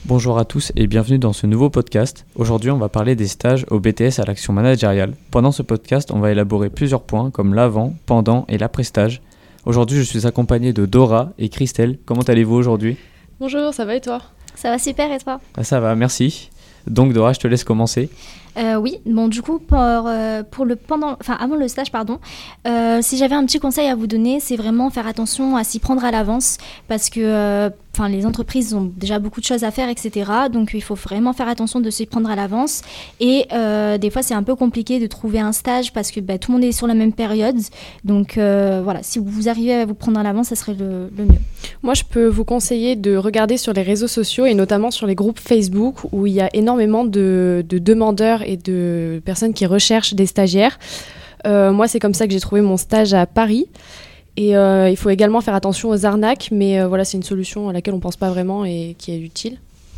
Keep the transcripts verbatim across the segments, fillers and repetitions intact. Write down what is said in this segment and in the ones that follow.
Bonjour à tous et bienvenue dans ce nouveau podcast. Aujourd'hui, on va parler des stages au B T S à l'action managériale. Pendant ce podcast, on va élaborer plusieurs points comme l'avant, pendant et l'après-stage. Aujourd'hui, je suis accompagné de Dora et Christelle. Comment allez-vous aujourd'hui ? Bonjour, ça va et toi ? Ça va super et toi ? Ah, ça va, merci. Donc Dora, je te laisse commencer. Euh, oui, bon du coup pour, euh, pour le pendant, enfin avant le stage pardon, euh, si j'avais un petit conseil à vous donner, c'est vraiment faire attention à s'y prendre à l'avance parce que euh, enfin les entreprises ont déjà beaucoup de choses à faire, et cetera. Donc il faut vraiment faire attention de s'y prendre à l'avance et euh, des fois c'est un peu compliqué de trouver un stage parce que bah, tout le monde est sur la même période. Donc euh, voilà, si vous arrivez à vous prendre à l'avance, ça serait le, le mieux. Moi, je peux vous conseiller de regarder sur les réseaux sociaux et notamment sur les groupes Facebook où il y a énormément de, de demandeurs et de personnes qui recherchent des stagiaires. Euh, moi, c'est comme ça que j'ai trouvé mon stage à Paris. Et euh, il faut également faire attention aux arnaques, mais euh, voilà, c'est une solution à laquelle on ne pense pas vraiment et qui est utile.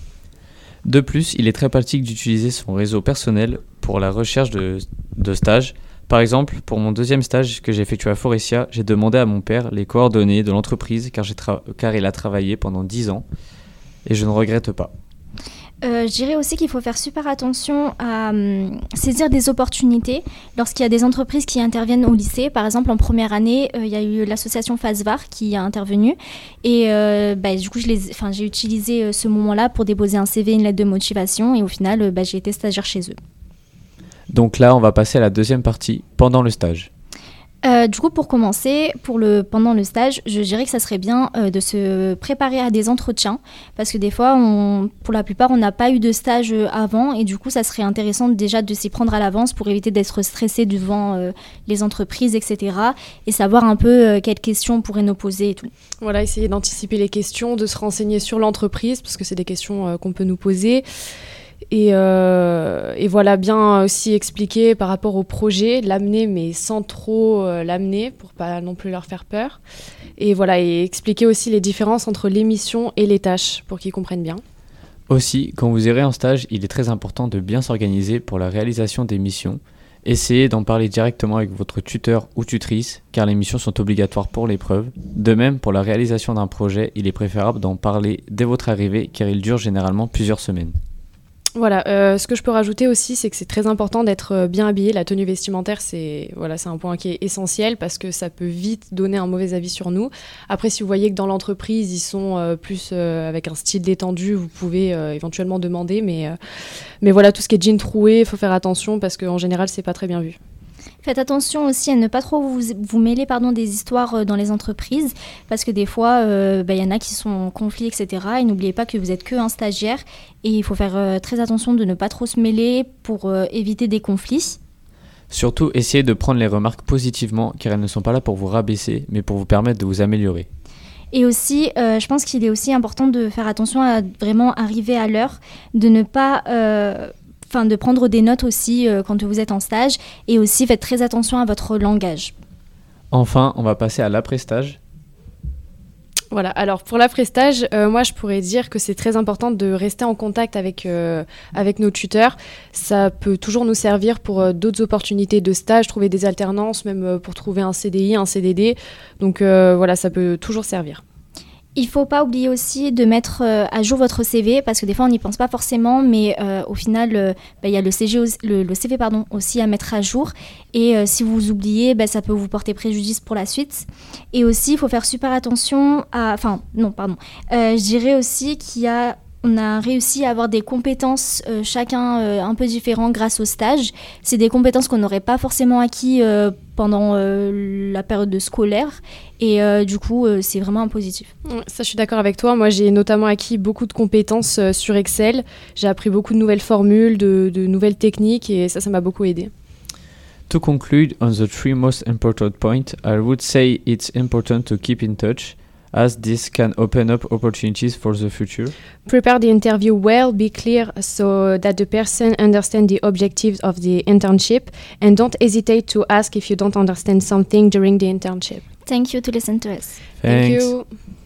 De plus, il est très pratique d'utiliser son réseau personnel pour la recherche de, de stages. Par exemple, pour mon deuxième stage que j'ai effectué à Forestia, j'ai demandé à mon père les coordonnées de l'entreprise car, j'ai tra- car il a travaillé pendant dix ans et je ne regrette pas. Euh, je dirais aussi qu'il faut faire super attention à hum, saisir des opportunités lorsqu'il y a des entreprises qui interviennent au lycée. Par exemple, en première année, euh, il y a eu l'association FASVAR qui a intervenu. Et euh, bah, du coup, je les, j'ai utilisé euh, ce moment-là pour déposer un C V, une lettre de motivation. Et au final, euh, bah, j'ai été stagiaire chez eux. Donc là, on va passer à la deuxième partie, pendant le stage. Euh, du coup, pour commencer, pour le, pendant le stage, je dirais que ça serait bien euh, de se préparer à des entretiens parce que des fois, on, pour la plupart, on n'a pas eu de stage avant et du coup, ça serait intéressant déjà de s'y prendre à l'avance pour éviter d'être stressé devant euh, les entreprises, et cetera et savoir un peu euh, quelles questions on pourrait nous poser et tout. Voilà, essayer d'anticiper les questions, de se renseigner sur l'entreprise parce que c'est des questions euh, qu'on peut nous poser. Et, euh, et voilà, bien aussi expliquer par rapport au projet, l'amener mais sans trop euh, l'amener pour pas non plus leur faire peur. Et voilà, et expliquer aussi les différences entre les missions et les tâches pour qu'ils comprennent bien. Aussi, quand vous irez en stage, il est très important de bien s'organiser pour la réalisation des missions. Essayez d'en parler directement avec votre tuteur ou tutrice car les missions sont obligatoires pour l'épreuve. De même, pour la réalisation d'un projet, il est préférable d'en parler dès votre arrivée car il dure généralement plusieurs semaines. Voilà, euh, ce que je peux rajouter aussi, c'est que c'est très important d'être bien habillé. La tenue vestimentaire, c'est, voilà, c'est un point qui est essentiel parce que ça peut vite donner un mauvais avis sur nous. Après, si vous voyez que dans l'entreprise, ils sont euh, plus euh, avec un style détendu, vous pouvez euh, éventuellement demander. Mais, euh, mais voilà, tout ce qui est jean troué, il faut faire attention parce qu'en général, c'est pas très bien vu. Faites attention aussi à ne pas trop vous, vous mêler pardon, des histoires dans les entreprises parce que des fois, il euh, bah, y en a qui sont en conflit, et cetera. Et n'oubliez pas que vous n'êtes qu'un stagiaire et il faut faire euh, très attention de ne pas trop se mêler pour euh, éviter des conflits. Surtout, essayez de prendre les remarques positivement car elles ne sont pas là pour vous rabaisser mais pour vous permettre de vous améliorer. Et aussi, euh, je pense qu'il est aussi important de faire attention à vraiment arriver à l'heure, de ne pas... Euh, Enfin, de prendre des notes aussi euh, quand vous êtes en stage et aussi faites très attention à votre langage. Enfin, on va passer à l'après-stage. Voilà, alors pour l'après-stage, euh, moi je pourrais dire que c'est très important de rester en contact avec, euh, avec nos tuteurs. Ça peut toujours nous servir pour euh, d'autres opportunités de stage, trouver des alternances, même euh, pour trouver un C D I, un C D D. Donc euh, voilà, ça peut toujours servir. Il ne faut pas oublier aussi de mettre euh, à jour votre C V parce que des fois on n'y pense pas forcément mais euh, au final euh, bah, y a le, C G, le, le C V pardon, aussi à mettre à jour et euh, si vous oubliez bah, ça peut vous porter préjudice pour la suite et aussi il faut faire super attention à enfin non pardon euh, je dirais aussi qu'il y a on a réussi à avoir des compétences euh, chacun euh, un peu différents grâce au stage. C'est des compétences qu'on n'aurait pas forcément acquis euh, pendant euh, la période de scolaire. Et euh, du coup, euh, c'est vraiment un positif. Ça, je suis d'accord avec toi. Moi, j'ai notamment acquis beaucoup de compétences euh, sur Excel. J'ai appris beaucoup de nouvelles formules, de, de nouvelles techniques et ça, ça m'a beaucoup aidé. To conclude on the three most important points, I would say it's important to keep in touch as this can open up opportunities for the future. Prepare the interview well, be clear so that the person understands the objectives of the internship and don't hesitate to ask if you don't understand something during the internship. Thank you to listen to us. Thanks. Thank you.